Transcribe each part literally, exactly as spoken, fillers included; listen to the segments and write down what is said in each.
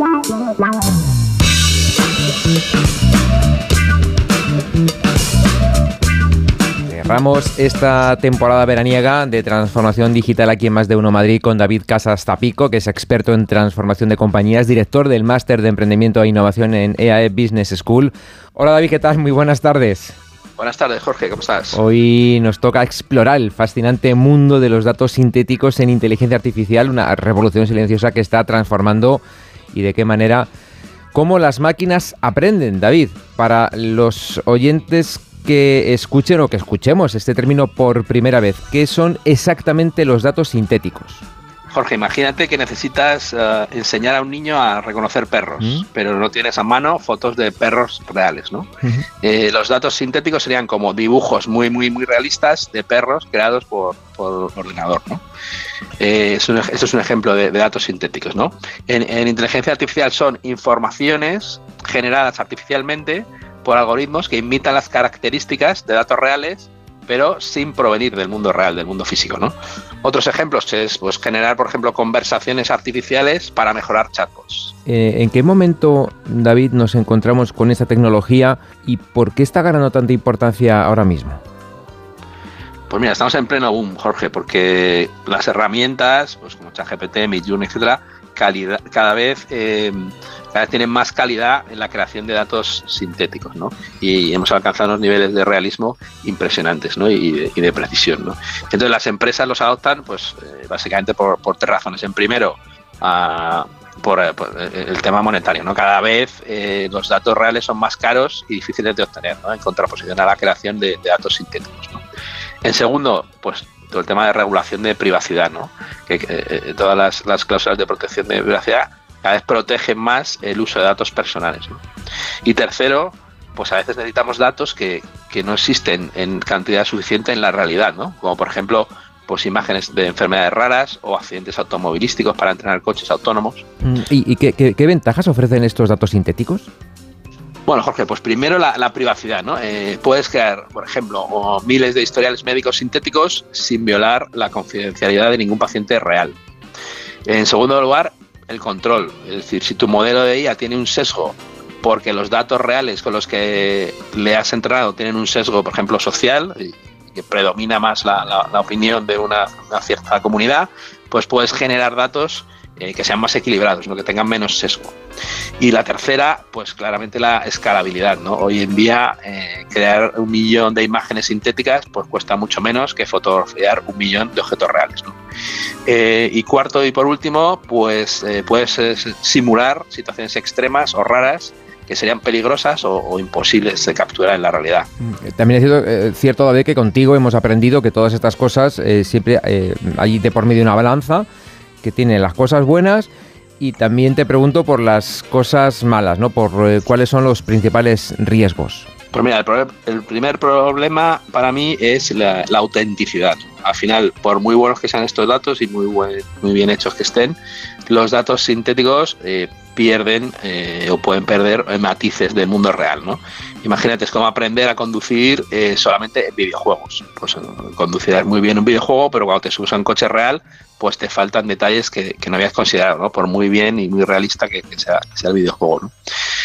Cerramos esta temporada veraniega de transformación digital aquí en Más de Uno Madrid con David Casas Zapico, que es experto en transformación de compañías, director del Máster de Emprendimiento e Innovación en E A E Business School. Hola David, ¿qué tal? Muy buenas tardes. Buenas tardes, Jorge, ¿cómo estás? Hoy nos toca explorar el fascinante mundo de los datos sintéticos en inteligencia artificial, una revolución silenciosa que está transformando y de qué manera, cómo las máquinas aprenden. David, para los oyentes que escuchen o que escuchemos este término por primera vez, ¿qué son exactamente los datos sintéticos? Jorge, imagínate que necesitas uh, enseñar a un niño a reconocer perros, ¿Mm? pero no tienes a mano fotos de perros reales, ¿no? Uh-huh. Eh, los datos sintéticos serían como dibujos muy, muy, muy realistas de perros creados por, por ordenador, ¿no? Eh, es un, eso es un ejemplo de, de datos sintéticos, ¿no? En, en inteligencia artificial son informaciones generadas artificialmente por algoritmos que imitan las características de datos reales, pero sin provenir del mundo real, del mundo físico, ¿no? Otros ejemplos es pues, generar, por ejemplo, conversaciones artificiales para mejorar chatbots. Eh, ¿En qué momento, David, nos encontramos con esta tecnología y por qué está ganando tanta importancia ahora mismo? Pues mira, estamos en pleno boom, Jorge, porque las herramientas, pues como ChatGPT, Midjourney, etcétera, calidad, cada vez eh, cada vez tienen más calidad en la creación de datos sintéticos, ¿no? Y hemos alcanzado unos niveles de realismo impresionantes, ¿no? Y de, y de precisión, ¿no? Entonces las empresas los adoptan, pues eh, básicamente por, por tres razones. En primero, uh, por, por el tema monetario, ¿no? Cada vez eh, los datos reales son más caros y difíciles de obtener, ¿no? En contraposición a la creación de, de datos sintéticos, ¿no? En segundo, pues todo el tema de regulación de privacidad, ¿no? Que, que eh, todas las, las cláusulas de protección de privacidad cada vez protegen más el uso de datos personales, ¿no? Y tercero, pues a veces necesitamos datos que, que no existen en cantidad suficiente en la realidad, ¿no? Como por ejemplo, pues imágenes de enfermedades raras o accidentes automovilísticos para entrenar coches autónomos. ¿Y, y qué, qué, qué ventajas ofrecen estos datos sintéticos? Bueno, Jorge, pues primero la, la privacidad, ¿no? Eh, puedes crear, por ejemplo, o miles de historiales médicos sintéticos sin violar la confidencialidad de ningún paciente real. En segundo lugar, el control. Es decir, si tu modelo de I A tiene un sesgo porque los datos reales con los que le has entrenado tienen un sesgo, por ejemplo, social, y que predomina más la, la, la opinión de una, una cierta comunidad, pues puedes generar datos Eh, que sean más equilibrados, ¿no? Que tengan menos sesgo. Y la tercera, pues claramente la escalabilidad, ¿no? Hoy en día eh, crear un millón de imágenes sintéticas pues cuesta mucho menos que fotografiar un millón de objetos reales, ¿no? Eh, y cuarto y por último, pues eh, puedes eh, simular situaciones extremas o raras que serían peligrosas o, o imposibles de capturar en la realidad. También es cierto, eh, cierto David, que contigo hemos aprendido que todas estas cosas eh, siempre eh, hay de por medio una balanza que tiene las cosas buenas, y también te pregunto por las cosas malas, ¿no? Por eh, cuáles son los principales riesgos. Pues mira, el, pro- el primer problema para mí es la, la autenticidad. Al final, por muy buenos que sean estos datos y muy, buen, muy bien hechos que estén, los datos sintéticos eh, pierden eh, o pueden perder matices del mundo real, ¿no? Imagínate, es como aprender a conducir eh, solamente en videojuegos. Pues conducirás muy bien un videojuego, pero cuando te subes a un coche real, pues te faltan detalles que, que no habías considerado, ¿no? Por muy bien y muy realista que, que, sea, que sea el videojuego, ¿no?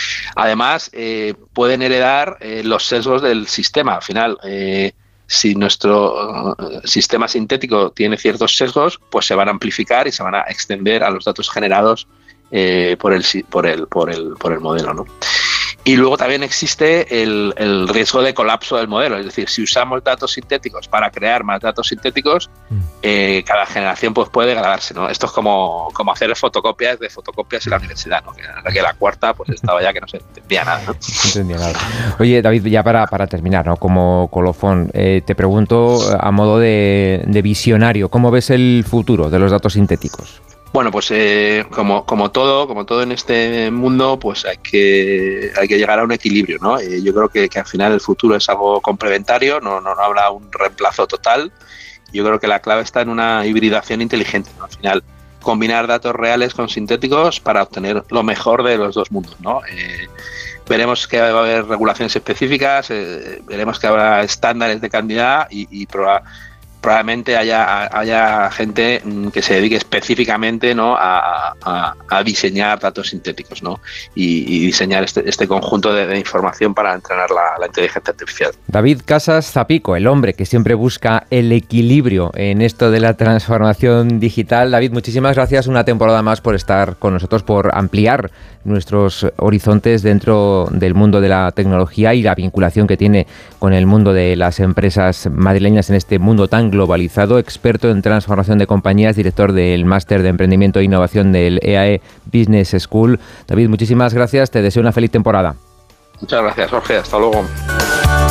Además, eh, pueden heredar eh, los sesgos del sistema. Al final, eh, si nuestro uh, sistema sintético tiene ciertos sesgos, pues se van a amplificar y se van a extender a los datos generados eh, por, el, por, el, por, el, por el modelo, ¿no? Y luego también existe el, el riesgo de colapso del modelo. Es decir, si usamos datos sintéticos para crear más datos sintéticos, eh, cada generación pues, puede degradarse, ¿no? Esto es como, como hacer fotocopias de fotocopias en la universidad, ¿no? Que, que la cuarta pues estaba ya que no se entendía nada, ¿no? No entendía nada. Oye, David, ya para, para terminar, ¿no? Como colofón, eh, te pregunto a modo de, de visionario, ¿cómo ves el futuro de los datos sintéticos? Bueno, pues eh, como, como todo, como todo en este mundo, pues hay que, hay que llegar a un equilibrio, ¿no? Eh, yo creo que, que al final el futuro es algo complementario, no, no, no habrá un reemplazo total. Yo creo que la clave está en una hibridación inteligente, ¿no? Al final, combinar datos reales con sintéticos para obtener lo mejor de los dos mundos, ¿no? Eh, veremos que va a haber regulaciones específicas, eh, veremos que habrá estándares de calidad y, y proba- probablemente haya, haya gente que se dedique específicamente, ¿no?, a, a, a diseñar datos sintéticos, ¿no?, y, y diseñar este, este conjunto de, de información para entrenar la, la inteligencia artificial. David Casas Zapico, el hombre que siempre busca el equilibrio en esto de la transformación digital. David, muchísimas gracias una temporada más por estar con nosotros, por ampliar nuestros horizontes dentro del mundo de la tecnología y la vinculación que tiene con el mundo de las empresas madrileñas en este mundo tan globalizado. Experto en transformación de compañías, director del Máster de Emprendimiento e Innovación del E A E Business School. David, muchísimas gracias. Te deseo una feliz temporada. Muchas gracias, Jorge. Hasta luego.